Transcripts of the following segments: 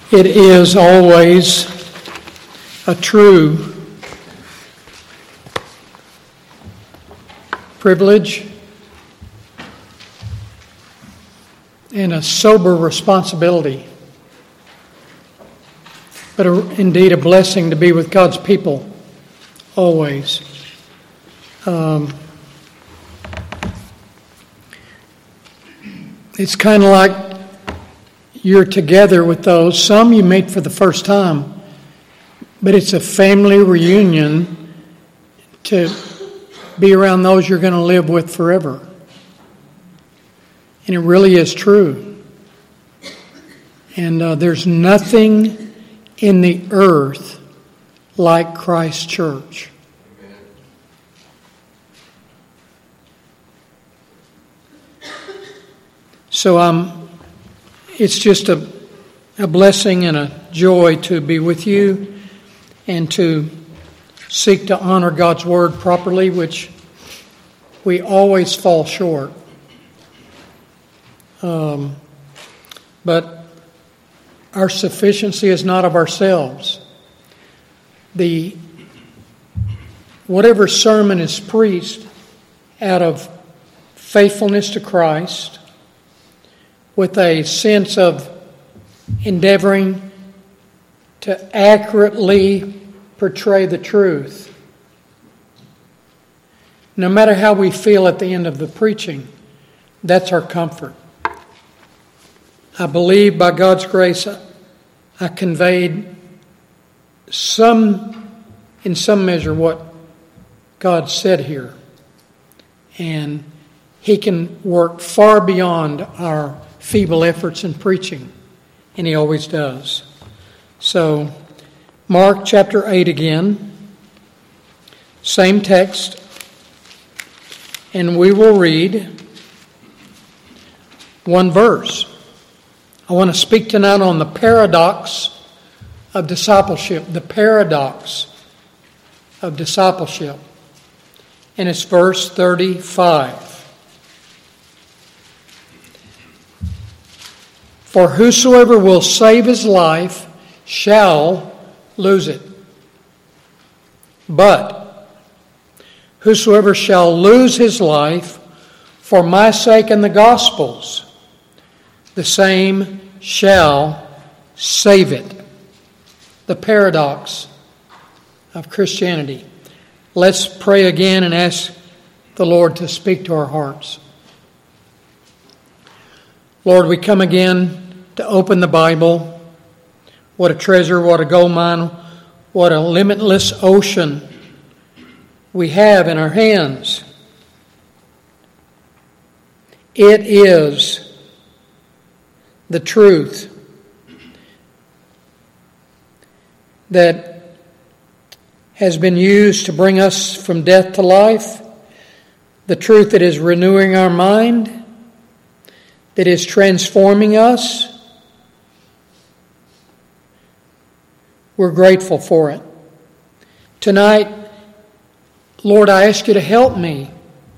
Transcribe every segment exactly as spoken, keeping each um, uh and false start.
It is always a true privilege and a sober responsibility, but a, indeed a blessing to be with God's people always. Um, it's kind of like you're together with those. Some you meet for the first time, but it's a family reunion to be around those you're going to live with forever. And it really is true. And uh, there's nothing in the earth like Christ's church. So um, it's just a, a blessing and a joy to be with you and to seek to honor God's Word properly, which we always fall short. Um, but our sufficiency is not of ourselves. The whatever sermon is preached out of faithfulness to Christ, with a sense of endeavoring to accurately portray the truth, no matter how we feel at the end of the preaching, that's our comfort. I believe by God's grace I conveyed some, in some measure, what God said here. And He can work far beyond our feeble efforts in preaching, and He always does. So, Mark chapter eight again, same text, and we will read one verse. I want to speak tonight on the paradox of discipleship, the paradox of discipleship. And it's verse thirty-five. For whosoever will save his life shall lose it. But whosoever shall lose his life for my sake and the gospel's, the same shall save it. The paradox of Christianity. Let's pray again and ask the Lord to speak to our hearts. Lord, we come again to open the Bible. What a treasure, what a gold mine, what a limitless ocean we have in our hands. It is the truth that has been used to bring us from death to life, the truth that is renewing our mind, that is transforming us. We're grateful for it. Tonight, Lord, I ask you to help me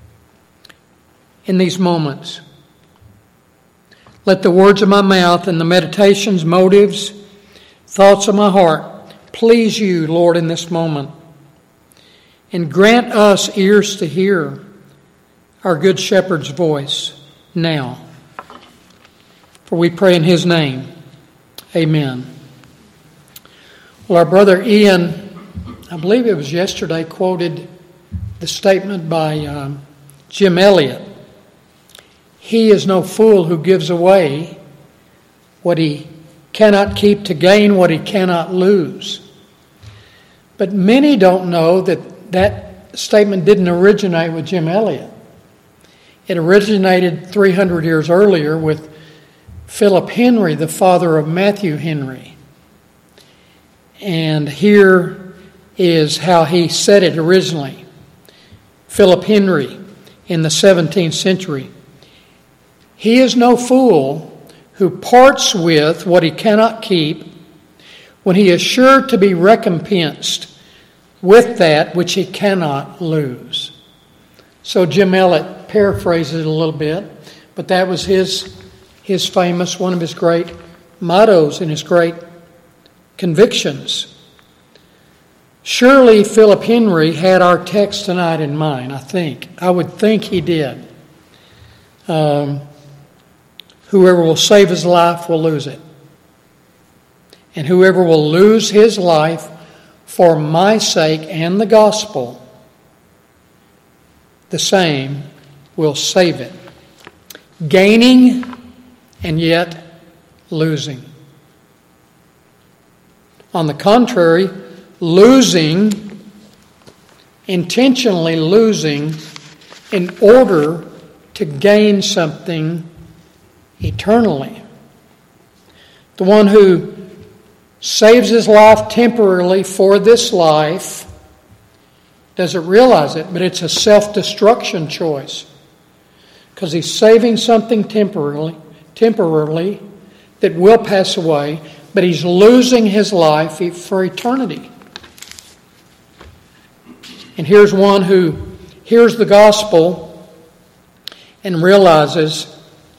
in these moments. Let the words of my mouth and the meditations, motives, thoughts of my heart please you, Lord, in this moment. And grant us ears to hear our good shepherd's voice now. For we pray in his name. Amen. Well, our brother Ian, I believe it was yesterday, quoted the statement by um, Jim Elliot. He is no fool who gives away what he cannot keep to gain what he cannot lose. But many don't know that that statement didn't originate with Jim Elliot. It originated three hundred years earlier with Philip Henry, the father of Matthew Henry. And here is how he said it originally. Philip Henry in the seventeenth century. He is no fool who parts with what he cannot keep when he is sure to be recompensed with that which he cannot lose. So Jim Elliot paraphrases it a little bit, but that was his his famous, one of his great mottos and his great convictions. Surely Philip Henry had our text tonight in mind, I think. I would think he did. Um, whoever will save his life will lose it. And whoever will lose his life for my sake and the gospel, the same will save it. Gaining and yet losing. On the contrary, losing, intentionally losing in order to gain something eternally. The one who saves his life temporarily for this life doesn't realize it, but it's a self-destruction choice. Because he's saving something temporarily, temporarily that will pass away, but he's losing his life for eternity. And here's one who hears the gospel and realizes,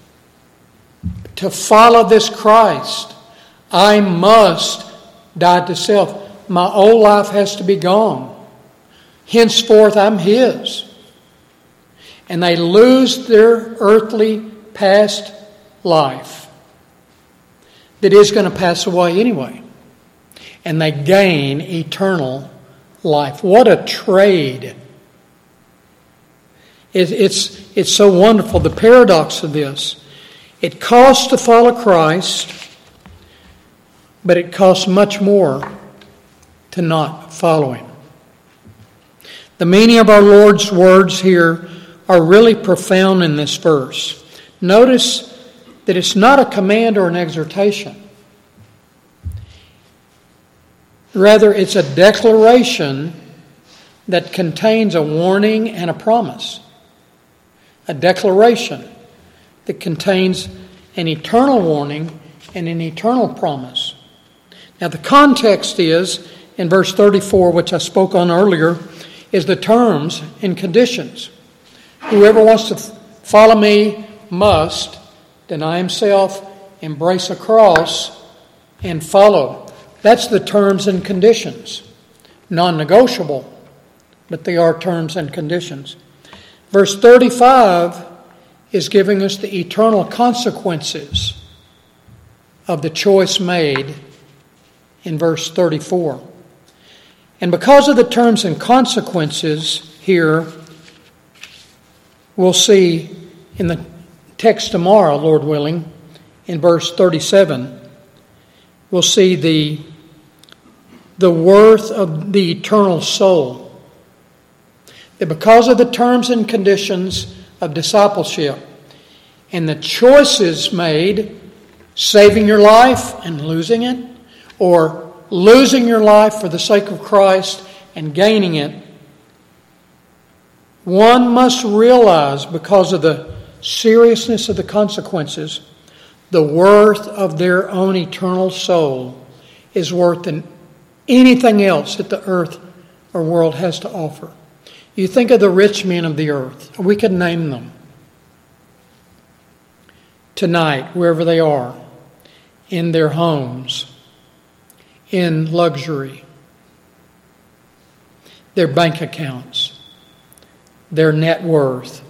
to follow this Christ, I must die to self. My old life has to be gone. Henceforth, I'm His. And they lose their earthly past life that is going to pass away anyway. And they gain eternal life. What a trade. It, it's, it's so wonderful, the paradox of this. It costs to follow Christ, but it costs much more to not follow Him. The meaning of our Lord's words here are really profound in this verse. Notice that it's not a command or an exhortation. Rather, it's a declaration that contains a warning and a promise. A declaration that contains an eternal warning and an eternal promise. Now, the context is, in verse thirty-four, which I spoke on earlier, is the terms and conditions. Whoever wants to follow me must deny himself, embrace a cross, and follow. That's the terms and conditions. Non-negotiable, but they are terms and conditions. Verse thirty-five is giving us the eternal consequences of the choice made in verse thirty-four. And because of the terms and consequences here, we'll see in the text tomorrow, Lord willing, in verse thirty-seven, we'll see the, the worth of the eternal soul. That because of the terms and conditions of discipleship and the choices made, saving your life and losing it, or losing your life for the sake of Christ and gaining it, one must realize, because of the seriousness of the consequences, the worth of their own eternal soul is worth than anything else that the earth or world has to offer. You think of the rich men of the earth. We could name them tonight, wherever they are, in their homes, in luxury, their bank accounts, their net worth.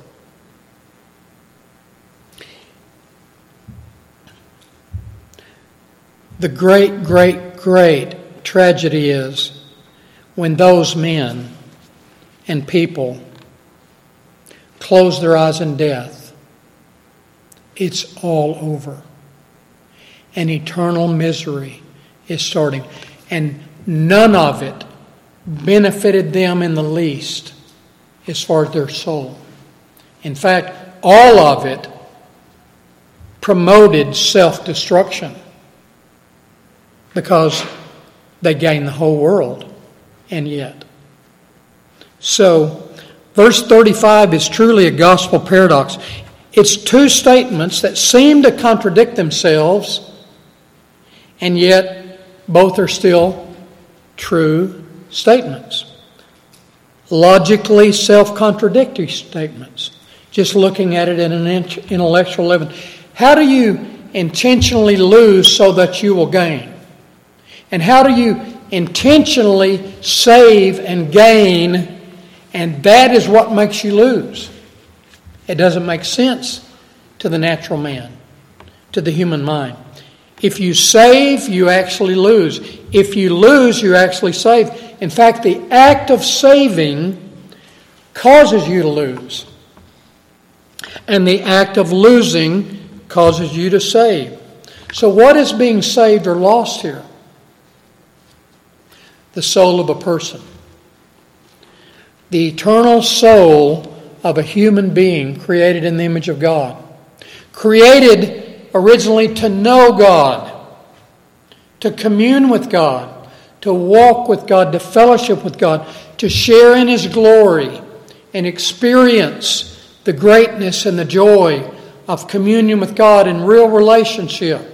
The great, great, great tragedy is when those men and people close their eyes in death. It's all over. And eternal misery is starting. And none of it benefited them in the least as far as their soul. In fact, all of it promoted self-destruction because they gained the whole world, and yet. So, verse thirty-five is truly a gospel paradox. It's two statements that seem to contradict themselves, and yet both are still true statements. Logically self-contradictory statements, just looking at it at an intellectual level. How do you intentionally lose so that you will gain? And how do you intentionally save and gain? And that is what makes you lose. It doesn't make sense to the natural man, to the human mind. If you save, you actually lose. If you lose, you actually save. In fact, the act of saving causes you to lose. And the act of losing causes you to save. So what is being saved or lost here? The soul of a person. The eternal soul of a human being created in the image of God. Created originally to know God, to commune with God, to walk with God, to fellowship with God, to share in His glory and experience the greatness and the joy of communion with God in real relationship.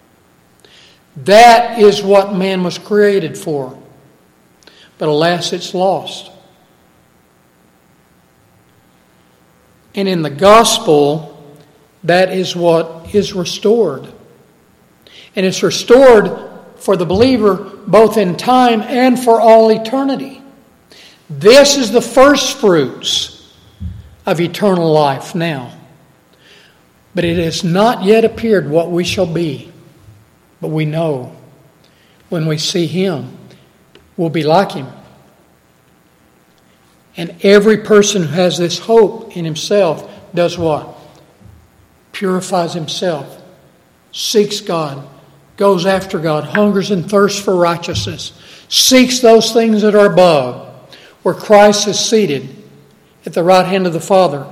That is what man was created for. But alas, it's lost. And in the gospel, that is what is restored. And it's restored for the believer both in time and for all eternity. This is the first fruits of eternal life now. But it has not yet appeared what we shall be. But we know when we see Him, we'll be like Him. And every person who has this hope in himself does what? Purifies himself, seeks God, goes after God, hungers and thirsts for righteousness, seeks those things that are above, where Christ is seated at the right hand of the Father.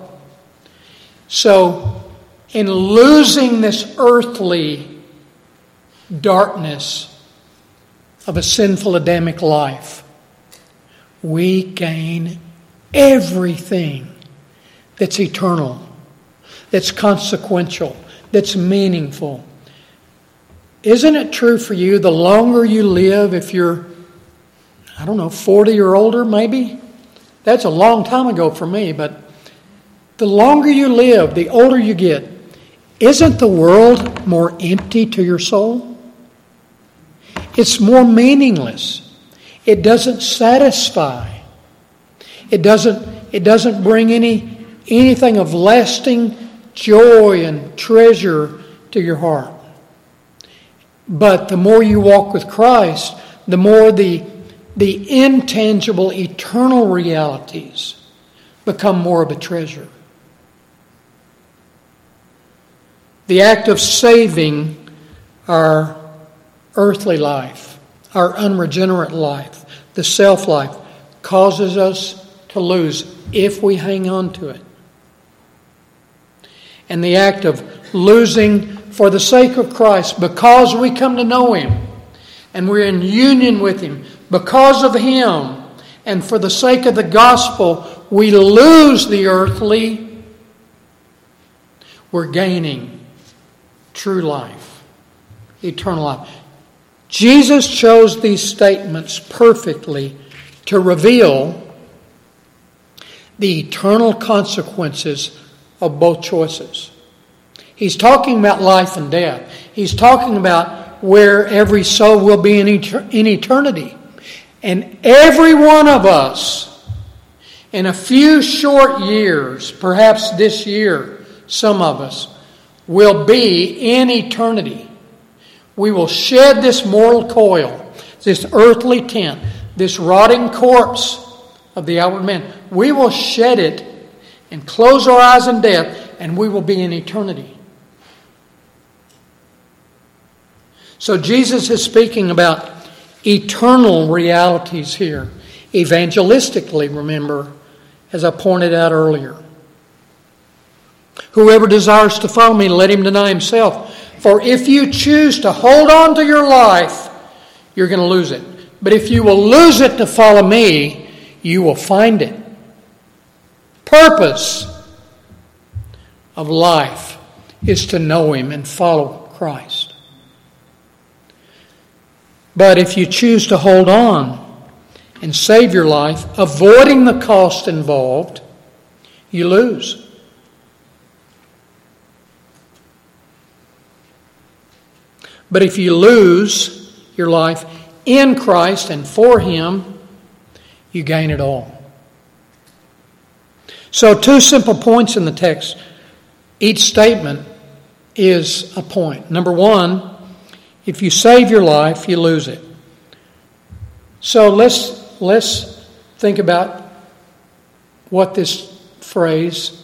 So, in losing this earthly darkness of a sinful Adamic life, we gain everything that's eternal, that's consequential, that's meaningful. Isn't it true for you, the longer you live, if you're, I don't know, forty or older maybe? That's a long time ago for me, but the longer you live, the older you get, isn't the world more empty to your soul? It's more meaningless. It doesn't satisfy. It doesn't, it doesn't bring any anything of lasting joy and treasure to your heart. But the more you walk with Christ, the more the, the intangible, eternal realities become more of a treasure. The act of saving our earthly life, our unregenerate life, the self-life, causes us to lose if we hang on to it. And the act of losing for the sake of Christ, because we come to know Him and we're in union with Him, because of Him and for the sake of the gospel, we lose the earthly, we're gaining true life, eternal life. Jesus chose these statements perfectly to reveal the eternal consequences of both choices. He's talking about life and death. He's talking about where every soul will be in eternity. And every one of us, in a few short years, perhaps this year, some of us, will be in eternity. We will shed this mortal coil, this earthly tent, this rotting corpse of the outward man. We will shed it and close our eyes in death, and we will be in eternity. So Jesus is speaking about eternal realities here, evangelistically, remember, as I pointed out earlier. Whoever desires to follow me, let him deny himself. For if you choose to hold on to your life, you're going to lose it. But if you will lose it to follow me, you will find it. Purpose of life is to know Him and follow Christ. But if you choose to hold on and save your life, avoiding the cost involved, you lose. But if you lose your life in Christ and for Him, you gain it all. So two simple points in the text. Each statement is a point. Number one, if you save your life, you lose it. So let's let's think about what this phrase,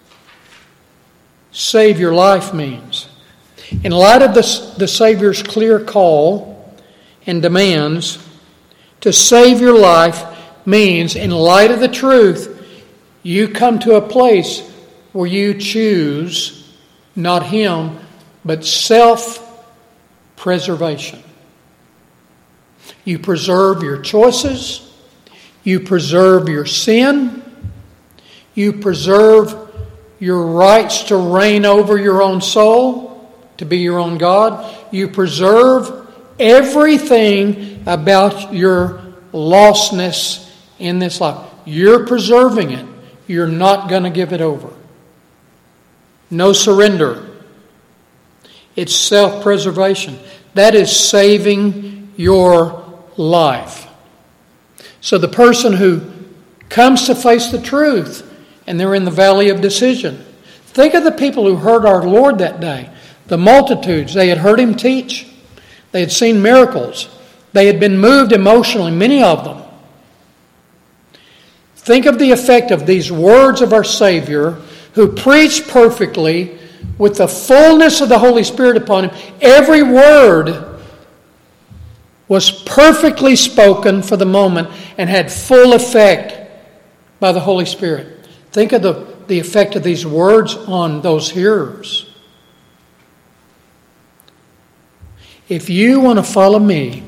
save your life, means. In light of the, the Savior's clear call and demands, to save your life means, in light of the truth, you come to a place where you choose not Him, but self-preservation. You preserve your choices. You preserve your sin. You preserve your rights to reign over your own soul, to be your own God. You preserve everything about your lostness in this life. You're preserving it. You're not going to give it over. No surrender. It's self-preservation. That is saving your life. So the person who comes to face the truth and they're in the valley of decision. Think of the people who heard our Lord that day. The multitudes. They had heard Him teach. They had seen miracles. They had been moved emotionally, many of them. Think of the effect of these words of our Savior, who preached perfectly with the fullness of the Holy Spirit upon Him. Every word was perfectly spoken for the moment and had full effect by the Holy Spirit. Think of the, the effect of these words on those hearers. If you want to follow me,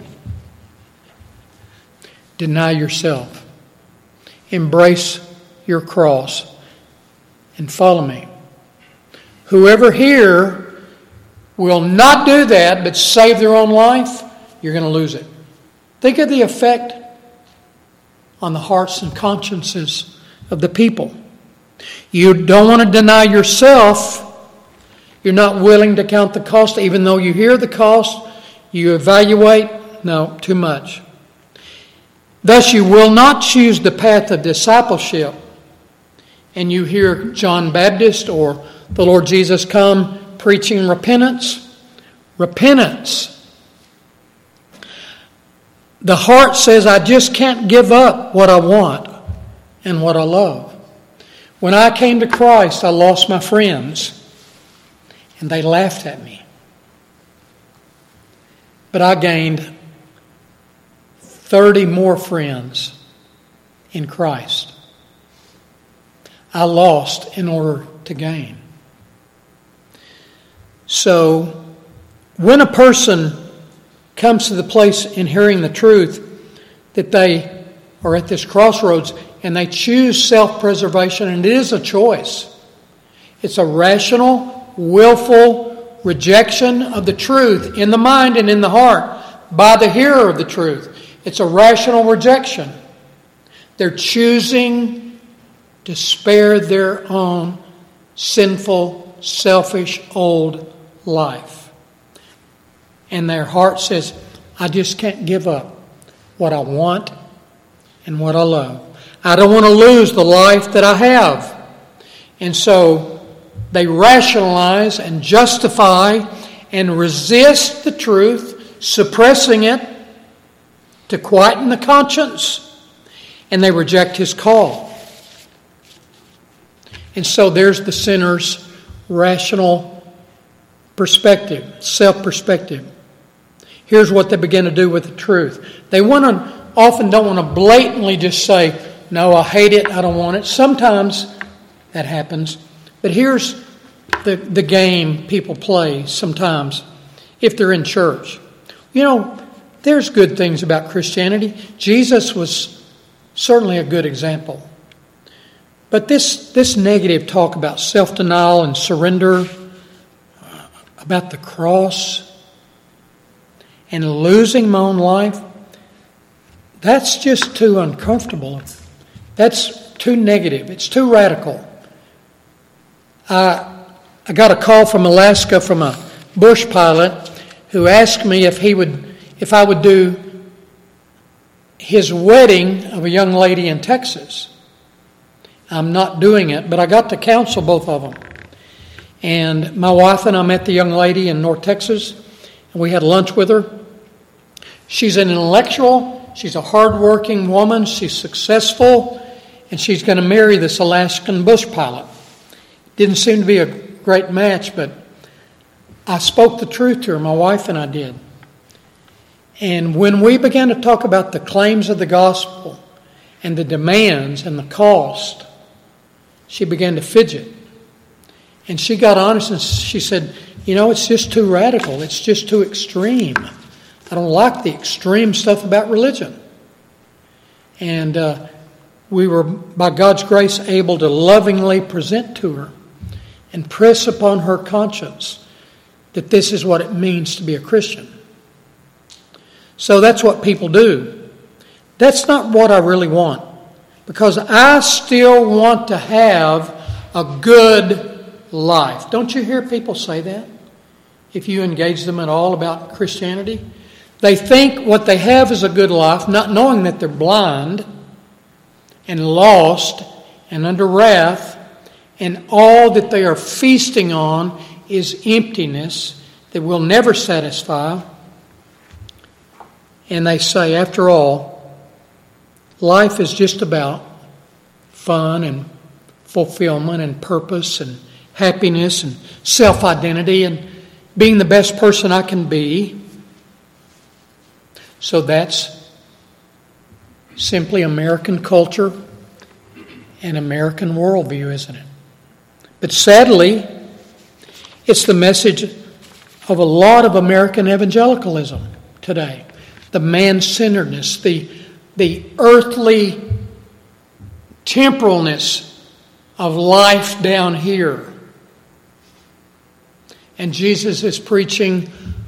deny yourself. Embrace your cross and follow me. Whoever here will not do that but save their own life, you're going to lose it. Think of the effect on the hearts and consciences of the people. You don't want to deny yourself. You're not willing to count the cost, even though you hear the cost. You evaluate. No, too much. Thus, you will not choose the path of discipleship, and you hear John Baptist or the Lord Jesus come preaching repentance. Repentance. The heart says, I just can't give up what I want and what I love. When I came to Christ, I lost my friends, and they laughed at me. But I gained thirty more friends in Christ. I lost in order to gain. So, when a person comes to the place in hearing the truth that they are at this crossroads and they choose self-preservation, and it is a choice. It's a rational, willful rejection of the truth in the mind and in the heart by the hearer of the truth. It's a rational rejection. They're choosing to spare their own sinful, selfish, old life. And their heart says, I just can't give up what I want and what I love. I don't want to lose the life that I have. And so they rationalize and justify and resist the truth, suppressing it to quieten the conscience, and they reject His call. And so there's the sinner's rational perspective, self-perspective. Here's what they begin to do with the truth. They want to, often don't want to blatantly just say, no, I hate it, I don't want it. Sometimes that happens. But here's the, the game people play sometimes if they're in church. You know, there's good things about Christianity. Jesus was certainly a good example. But this, this negative talk about self-denial and surrender, uh, about the cross, and losing my own life, that's just too uncomfortable. That's too negative. It's too radical. I, I got a call from Alaska from a bush pilot who asked me if he would, if I would do his wedding of a young lady in Texas. I'm not doing it, but I got to counsel both of them. And my wife and I met the young lady in North Texas, and we had lunch with her. She's an intellectual. She's a hardworking woman. She's successful, and she's going to marry this Alaskan bush pilot. Didn't seem to be a great match, but I spoke the truth to her, my wife and I did. And when we began to talk about the claims of the gospel and the demands and the cost, she began to fidget. And she got honest and she said, you know, it's just too radical. It's just too extreme. I don't like the extreme stuff about religion. And uh, we were, by God's grace, able to lovingly present to her and press upon her conscience that this is what it means to be a Christian. So that's what people do. That's not what I really want, because I still want to have a good life. Don't you hear people say that? If you engage them at all about Christianity, they think what they have is a good life, not knowing that they're blind and lost and under wrath, and all that they are feasting on is emptiness that will never satisfy. And they say, after all, life is just about fun and fulfillment and purpose and happiness and self-identity and being the best person I can be. So that's simply American culture and American worldview, isn't it? But sadly, it's the message of a lot of American evangelicalism today. The man-centeredness, the, the earthly temporalness of life down here. And Jesus is preaching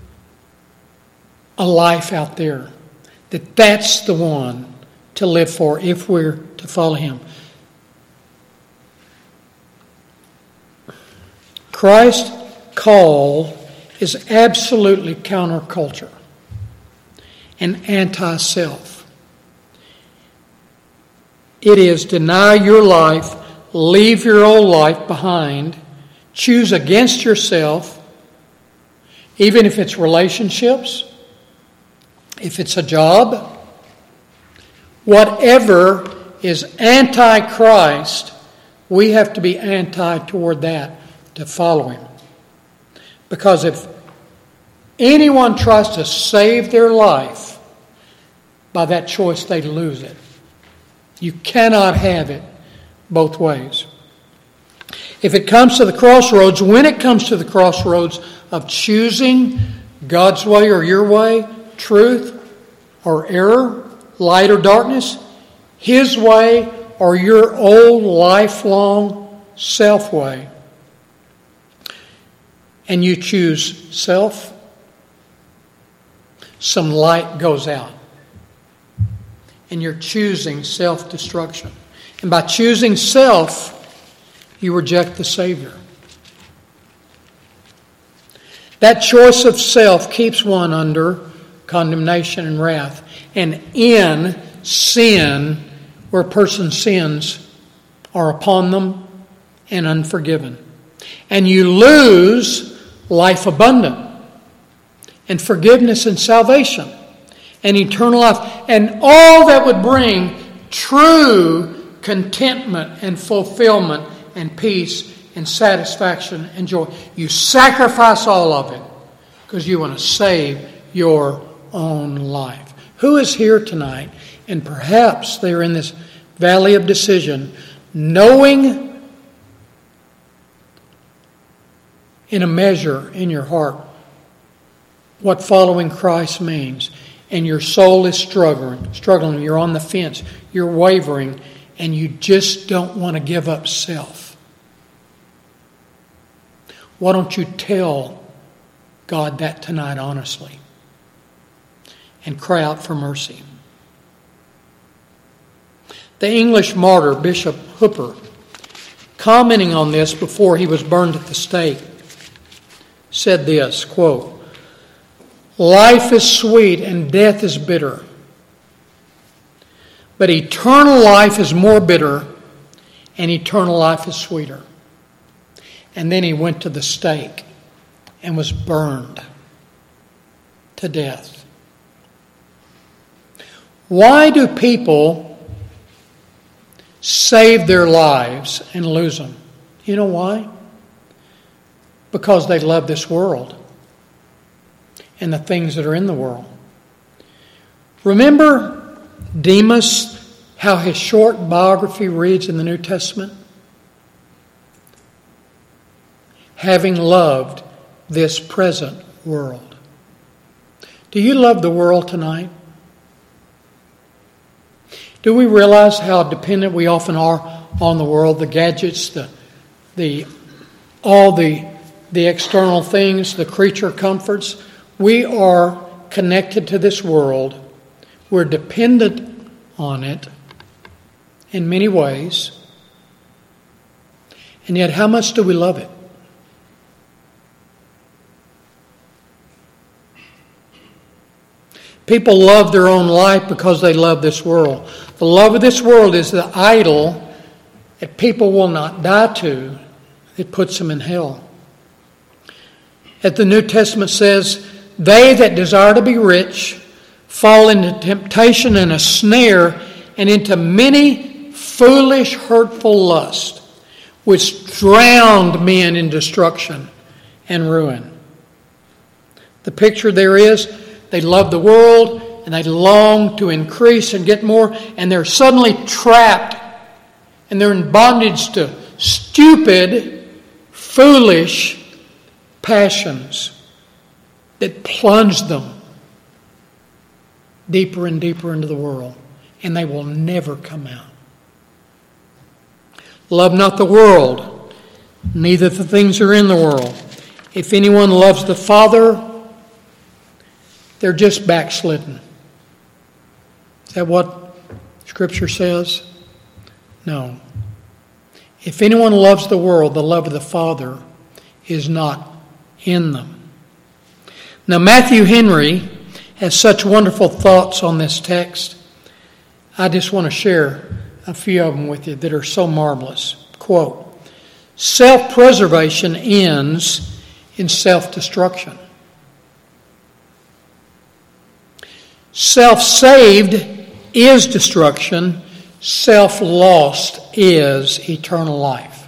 a life out there. That that's the one to live for if we're to follow Him. Christ's call is absolutely counterculture and anti-self. It is deny your life, leave your old life behind, choose against yourself, even if it's relationships, if it's a job, whatever is anti-Christ, we have to be anti toward that to follow Him. Because if anyone tries to save their life by that choice, they lose it. You cannot have it both ways. If it comes to the crossroads, when it comes to the crossroads of choosing God's way or your way, truth or error, light or darkness, His way or your old lifelong self way, and you choose self, some light goes out. And you're choosing self-destruction. And by choosing self, you reject the Savior. That choice of self keeps one under condemnation and wrath. And in sin, where a person's sins are upon them and unforgiven. And you lose life abundant and forgiveness and salvation and eternal life and all that would bring true contentment and fulfillment and peace and satisfaction and joy. You sacrifice all of it because you want to save your own life. Who is here tonight, and perhaps they're in this valley of decision, knowing in a measure in your heart what following Christ means, and your soul is struggling, struggling, you're on the fence, you're wavering, and you just don't want to give up self. Why don't you tell God that tonight honestly and cry out for mercy? The English martyr Bishop Hooper, commenting on this before he was burned at the stake, said this, quote, "Life is sweet and death is bitter. But eternal life is more bitter, and eternal life is sweeter. And then he went to the stake and was burned to death. Why do people save their lives and lose them? You know why? Because they love this world and the things that are in the world. Remember Demas, how his short biography reads in the New Testament? Having loved this present world. Do you love the world tonight? Do we realize how dependent we often are on the world, the gadgets, the the all the the external things, the creature comforts? We are connected to this world. We're dependent on it in many ways. And yet, how much do we love it? People love their own life because they love this world. The love of this world is the idol that people will not die to. It puts them in hell. As the New Testament says, they that desire to be rich fall into temptation and a snare and into many foolish, hurtful lusts, which drowned men in destruction and ruin. The picture there is, they love the world and they long to increase and get more, and they're suddenly trapped and they're in bondage to stupid, foolish passions that plunge them deeper and deeper into the world, and they will never come out. Love not the world, neither the things that are in the world. If anyone loves the Father, they're just backslidden. Is that what Scripture says? No. If anyone loves the world, the love of the Father is not in them. Now, Matthew Henry has such wonderful thoughts on this text. I just want to share a few of them with you that are so marvelous. Quote, self-preservation ends in self-destruction. Self-saved is destruction. Self-lost is eternal life.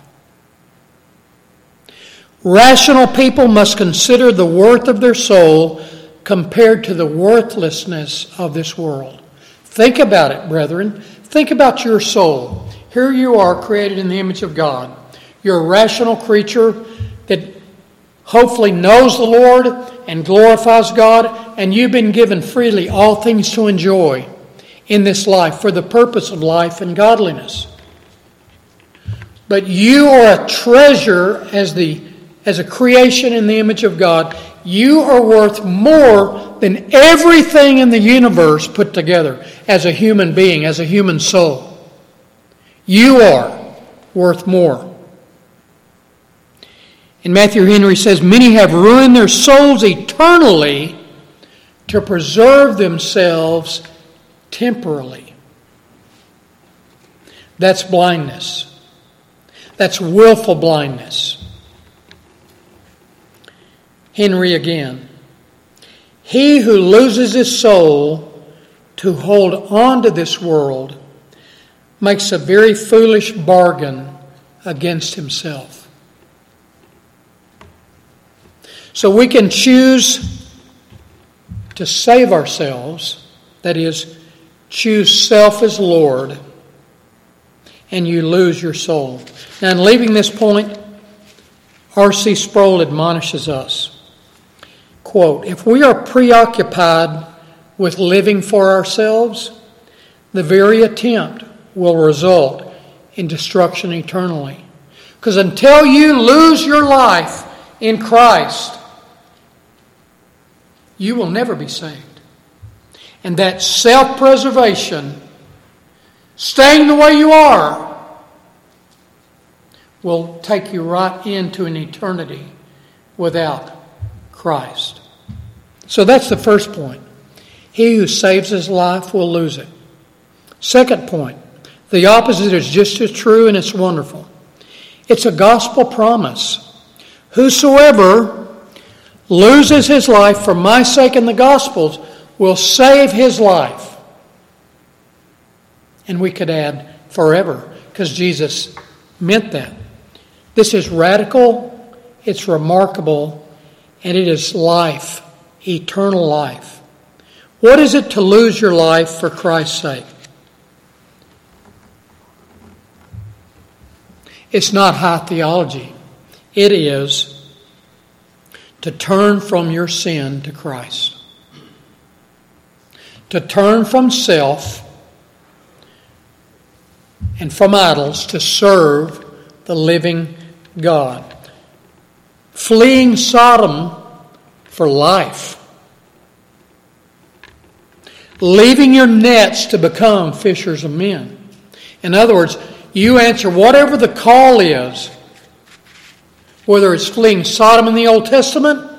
Rational people must consider the worth of their soul compared to the worthlessness of this world. Think about it, brethren. Think about your soul. Here you are, created in the image of God. You're a rational creature that hopefully knows the Lord and glorifies God, and you've been given freely all things to enjoy in this life for the purpose of life and godliness. But you are a treasure as the as a creation in the image of God. You are worth more than everything in the universe put together as a human being, as a human soul. You are worth more. And Matthew Henry says, many have ruined their souls eternally to preserve themselves temporally. That's blindness. That's willful blindness. Henry again. He who loses his soul to hold on to this world makes a very foolish bargain against himself. So we can choose to save ourselves, that is, choose self as Lord, and you lose your soul. Now, in leaving this point, R C Sproul admonishes us, quote, if we are preoccupied with living for ourselves, the very attempt will result in destruction eternally. Because until you lose your life in Christ, you will never be saved. And that self-preservation, staying the way you are, will take you right into an eternity without Christ. So that's the first point. He who saves his life will lose it. Second point, the opposite is just as true and it's wonderful. It's a gospel promise. Whosoever loses his life for my sake in the Gospels will save his life. And we could add forever, because Jesus meant that. This is radical, it's remarkable, and it is life, eternal life. What is it to lose your life for Christ's sake? It's not high theology. It is to turn from your sin to Christ. To turn from self and from idols to serve the living God. Fleeing Sodom for life. Leaving your nets to become fishers of men. In other words, you answer whatever the call is, whether it's fleeing Sodom in the Old Testament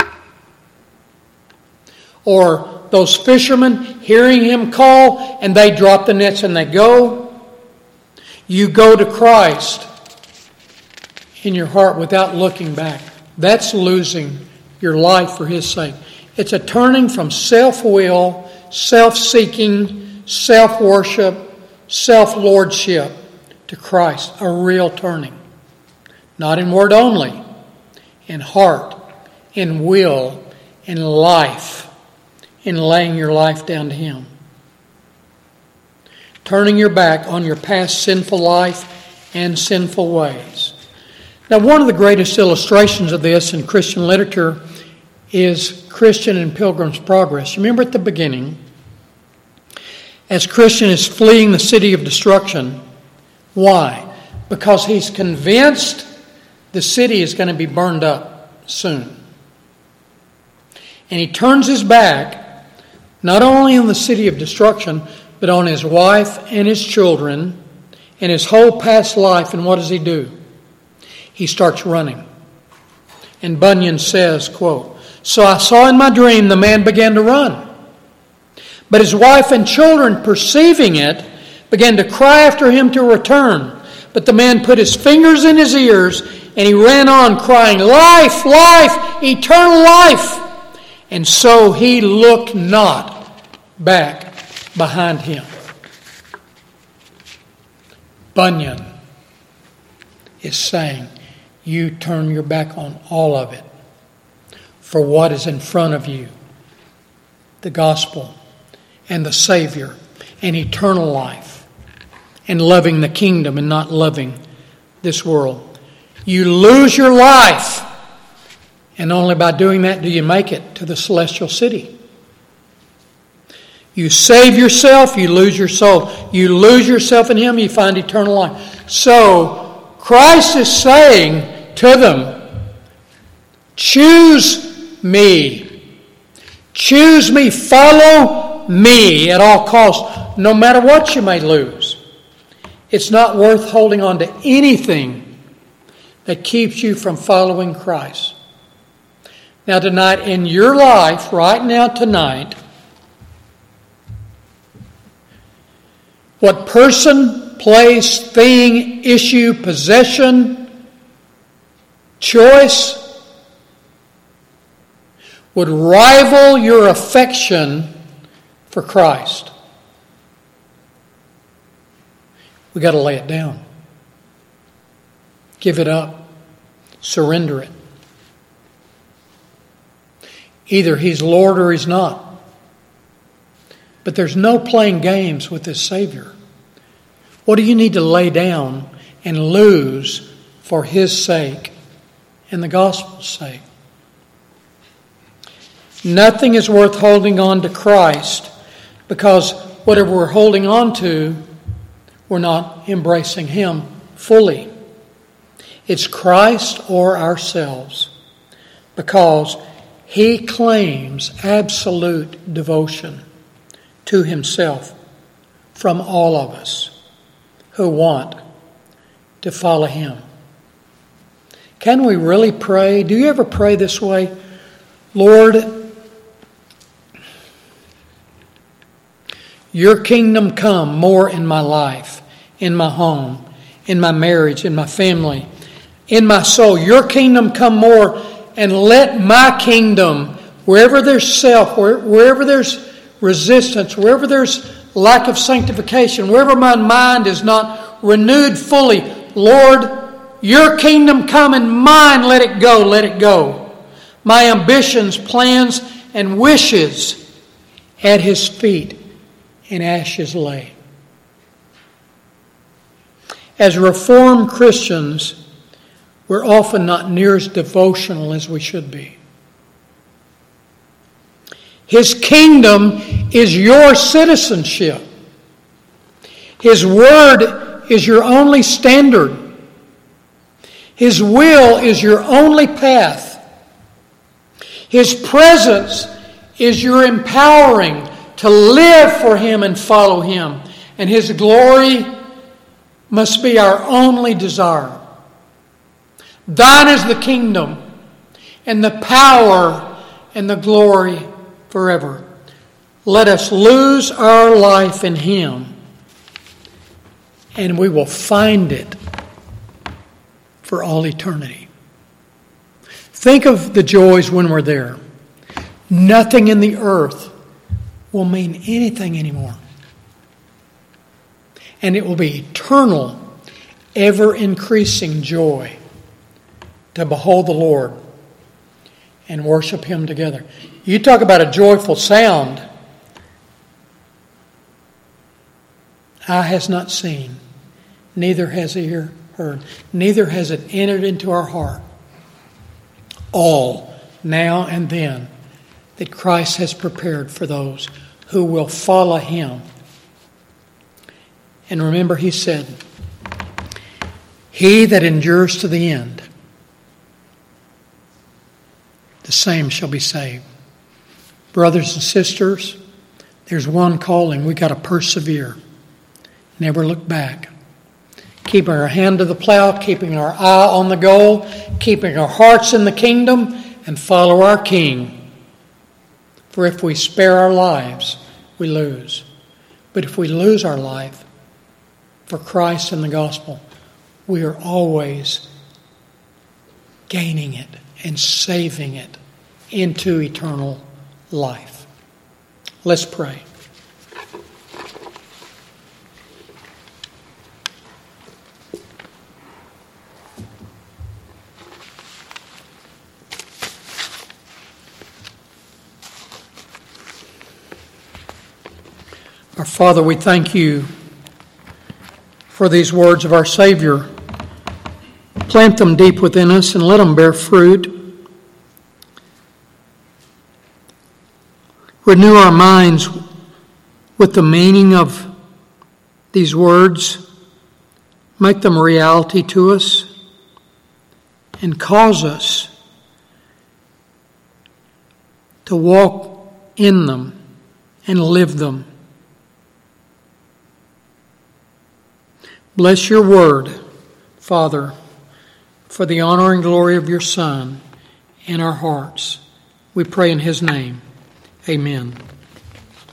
or those fishermen hearing him call and they drop the nets and they go. You go to Christ in your heart without looking back. That's losing your life for his sake. It's a turning from self-will, self-seeking, self-worship, self-lordship to Christ. A real turning. Not in word only, in heart, in will, in life, in laying your life down to him. Turning your back on your past sinful life and sinful ways. Now, one of the greatest illustrations of this in Christian literature is Christian in Pilgrim's Progress. Remember at the beginning, as Christian is fleeing the city of destruction. Why? Because he's convinced the city is going to be burned up soon. And he turns his back, not only on the city of destruction, but on his wife and his children and his whole past life. And what does he do? He starts running. And Bunyan says, quote, "So I saw in my dream the man began to run. But his wife and children, perceiving it, began to cry after him to return. But the man put his fingers in his ears, and he ran on crying, 'Life, life, eternal life!' And so he looked not back behind him." Bunyan is saying, you turn your back on all of it for what is in front of you. The gospel and the Savior and eternal life and loving the kingdom and not loving this world. You lose your life, and only by doing that do you make it to the celestial city. You save yourself, you lose your soul. You lose yourself in him, you find eternal life. So Christ is saying to them, choose me. Choose me. Follow me at all costs, no matter what you may lose. It's not worth holding on to anything that keeps you from following Christ. Now tonight, in your life, right now tonight, what person, place, thing, issue, possession, choice would rival your affection for Christ? We got to lay it down. Give it up. Surrender it. Either he's Lord or he's not. But there's no playing games with this Savior. What do you need to lay down and lose for his sake and the gospel's sake? Nothing is worth holding on to Christ, because whatever we're holding on to, we're not embracing him fully. It's Christ or ourselves, because he claims absolute devotion to himself from all of us who want to follow him. Can we really pray? Do you ever pray this way? Lord, Your kingdom come more in my life, in my home, in my marriage, in my family, in my soul. Your kingdom come more, and let my kingdom, wherever there's self, wherever there's resistance, wherever there's lack of sanctification, wherever my mind is not renewed fully, Lord, your kingdom come and mine, let it go, let it go. My ambitions, plans, and wishes at His feet in ashes lay. As Reformed Christians, we're often not near as devotional as we should be. His kingdom is your citizenship. His word is your only standard. His will is your only path. His presence is your empowering to live for Him and follow Him. And His glory must be our only desire. Thine is the kingdom and the power and the glory forever. Let us lose our life in Him, and we will find it for all eternity. Think of the joys when we're there. Nothing in the earth will mean anything anymore. And it will be eternal, ever-increasing joy to behold the Lord and worship Him together. You talk about a joyful sound. Eye has not seen, neither has ear heard, neither has it entered into our heart. All, now and then, that Christ has prepared for those who will follow Him. And remember, He said, he that endures to the end, the same shall be saved. Brothers and sisters, there's one calling. We've got to persevere. Never look back. Keeping our hand to the plow, keeping our eye on the goal, keeping our hearts in the kingdom, and follow our King. For if we spare our lives, we lose. But if we lose our life for Christ and the gospel, we are always gaining it and saving it into eternal life. Let's pray. Our Father, we thank You for these words of our Savior. Plant them deep within us and let them bear fruit. Renew our minds with the meaning of these words. Make them a reality to us and cause us to walk in them and live them. Bless Your word, Father, for the honor and glory of Your Son in our hearts. We pray in His name. Amen.